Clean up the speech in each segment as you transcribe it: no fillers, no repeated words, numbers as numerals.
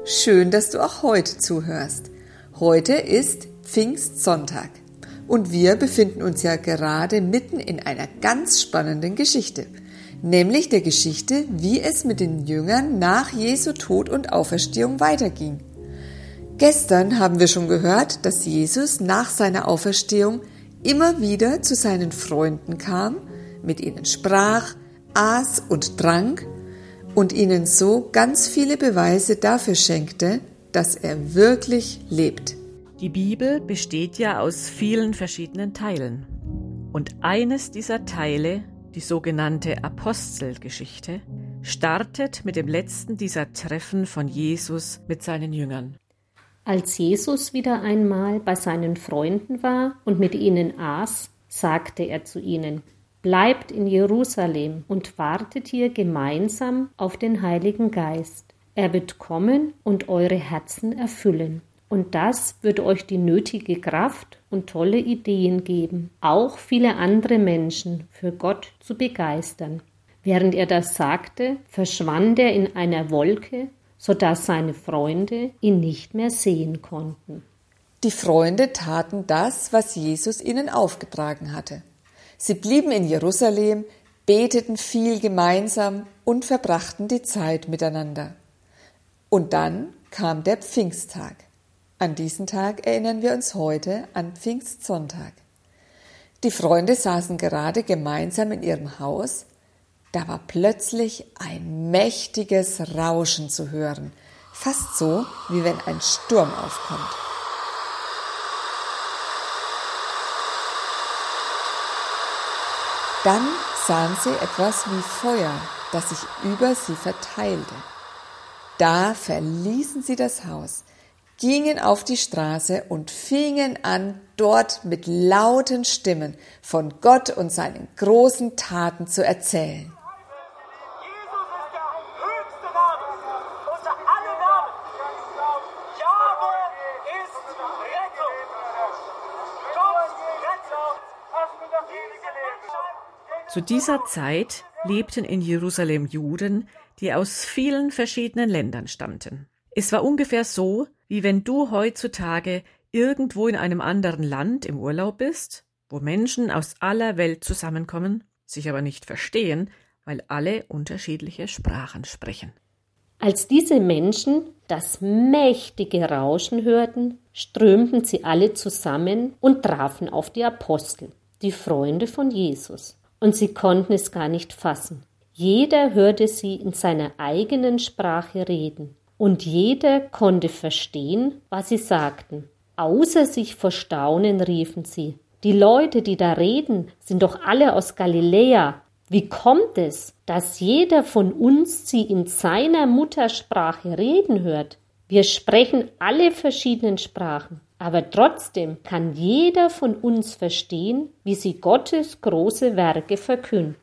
Schön, dass du auch heute zuhörst. Heute ist Pfingstsonntag und wir befinden uns ja gerade mitten in einer ganz spannenden Geschichte, nämlich der Geschichte, wie es mit den Jüngern nach Jesu Tod und Auferstehung weiterging. Gestern haben wir schon gehört, dass Jesus nach seiner Auferstehung immer wieder zu seinen Freunden kam, mit ihnen sprach, aß und trank und ihnen so ganz viele Beweise dafür schenkte, dass er wirklich lebt. Die Bibel besteht ja aus vielen verschiedenen Teilen. Und eines dieser Teile, die sogenannte Apostelgeschichte, startet mit dem letzten dieser Treffen von Jesus mit seinen Jüngern. Als Jesus wieder einmal bei seinen Freunden war und mit ihnen aß, sagte er zu ihnen: Bleibt in Jerusalem und wartet hier gemeinsam auf den Heiligen Geist. Er wird kommen und eure Herzen erfüllen. Und das wird euch die nötige Kraft und tolle Ideen geben, auch viele andere Menschen für Gott zu begeistern. Während er das sagte, verschwand er in einer Wolke, sodass seine Freunde ihn nicht mehr sehen konnten. Die Freunde taten das, was Jesus ihnen aufgetragen hatte. Sie blieben in Jerusalem, beteten viel gemeinsam und verbrachten die Zeit miteinander. Und dann kam der Pfingsttag. An diesen Tag erinnern wir uns heute an Pfingstsonntag. Die Freunde saßen gerade gemeinsam in ihrem Haus. Da war plötzlich ein mächtiges Rauschen zu hören, fast so, wie wenn ein Sturm aufkommt. Dann sahen sie etwas wie Feuer, das sich über sie verteilte. Da verließen sie das Haus, gingen auf die Straße und fingen an, dort mit lauten Stimmen von Gott und seinen großen Taten zu erzählen. Jesus ist der höchste Name unter alle Namen. Jahwe ist Rettung. Gott Rettung. Hast du das ewige Leben? Zu dieser Zeit lebten in Jerusalem Juden, die aus vielen verschiedenen Ländern stammten. Es war ungefähr so, wie wenn du heutzutage irgendwo in einem anderen Land im Urlaub bist, wo Menschen aus aller Welt zusammenkommen, sich aber nicht verstehen, weil alle unterschiedliche Sprachen sprechen. Als diese Menschen das mächtige Rauschen hörten, strömten sie alle zusammen und trafen auf die Apostel, die Freunde von Jesus. Und sie konnten es gar nicht fassen. Jeder hörte sie in seiner eigenen Sprache reden. Und jeder konnte verstehen, was sie sagten. Außer sich vor Staunen riefen sie: Die Leute, die da reden, sind doch alle aus Galiläa. Wie kommt es, dass jeder von uns sie in seiner Muttersprache reden hört? Wir sprechen alle verschiedenen Sprachen, aber trotzdem kann jeder von uns verstehen, wie sie Gottes große Werke verkünden.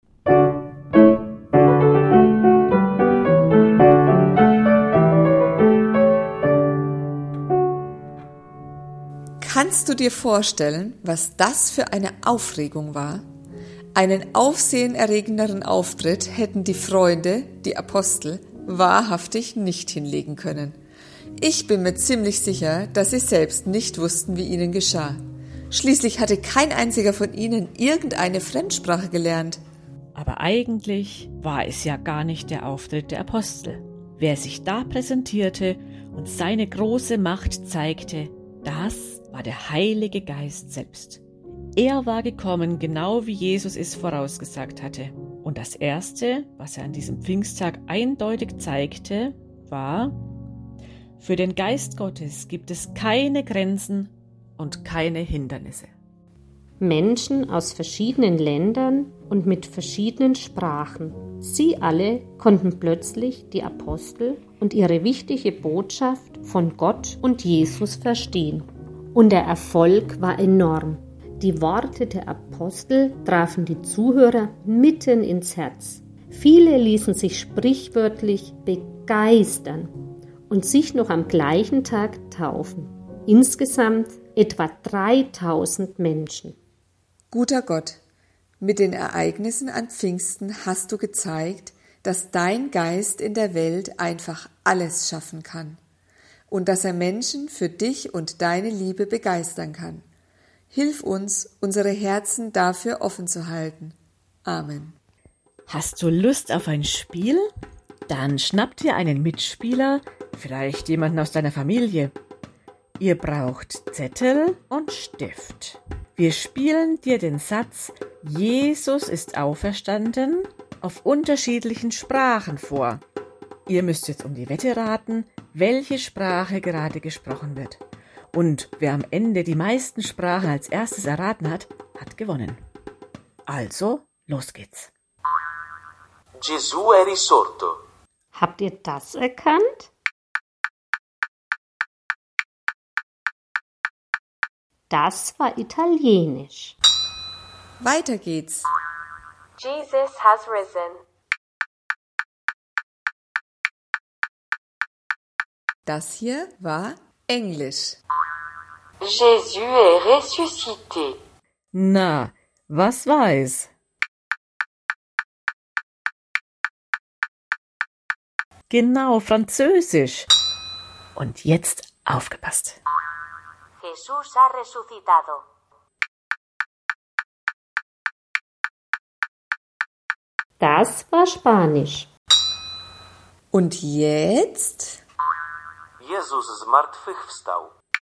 Kannst du dir vorstellen, was das für eine Aufregung war? Einen aufsehenerregenderen Auftritt hätten die Freunde, die Apostel, wahrhaftig nicht hinlegen können. Ich bin mir ziemlich sicher, dass sie selbst nicht wussten, wie ihnen geschah. Schließlich hatte kein einziger von ihnen irgendeine Fremdsprache gelernt. Aber eigentlich war es ja gar nicht der Auftritt der Apostel. Wer sich da präsentierte und seine große Macht zeigte, das war der Heilige Geist selbst. Er war gekommen, genau wie Jesus es vorausgesagt hatte. Und das Erste, was er an diesem Pfingsttag eindeutig zeigte, war: Für den Geist Gottes gibt es keine Grenzen und keine Hindernisse. Menschen aus verschiedenen Ländern und mit verschiedenen Sprachen. Sie alle konnten plötzlich die Apostel und ihre wichtige Botschaft von Gott und Jesus verstehen. Und der Erfolg war enorm. Die Worte der Apostel trafen die Zuhörer mitten ins Herz. Viele ließen sich sprichwörtlich begeistern und sich noch am gleichen Tag taufen. Insgesamt etwa 3000 Menschen. Guter Gott, mit den Ereignissen an Pfingsten hast du gezeigt, dass dein Geist in der Welt einfach alles schaffen kann und dass er Menschen für dich und deine Liebe begeistern kann. Hilf uns, unsere Herzen dafür offen zu halten. Amen. Hast du Lust auf ein Spiel? Dann schnapp dir einen Mitspieler, vielleicht jemanden aus deiner Familie. Ihr braucht Zettel und Stift. Wir spielen dir den Satz Jesus ist auferstanden auf unterschiedlichen Sprachen vor. Ihr müsst jetzt um die Wette raten, welche Sprache gerade gesprochen wird. Und wer am Ende die meisten Sprachen als erstes erraten hat, hat gewonnen. Also, los geht's. Gesù è risorto. Habt ihr das erkannt? Das war Italienisch. Weiter geht's. Jesus has risen. Das hier war Englisch. Jésus est ressuscité. Na, was war es? Genau, Französisch. Und jetzt aufgepasst. Jesús ha resucitado. Das war Spanisch. Und jetzt? Jezus zmartwychwstał.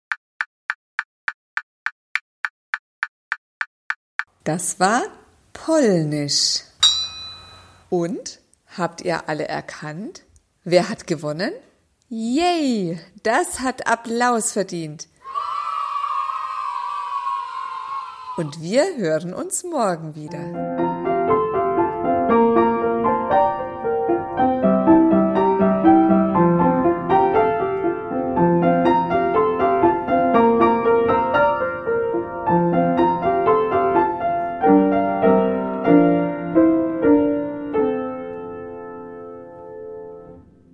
Das war Polnisch. Und? Habt ihr alle erkannt? Wer hat gewonnen? Yay! Das hat Applaus verdient. Und wir hören uns morgen wieder.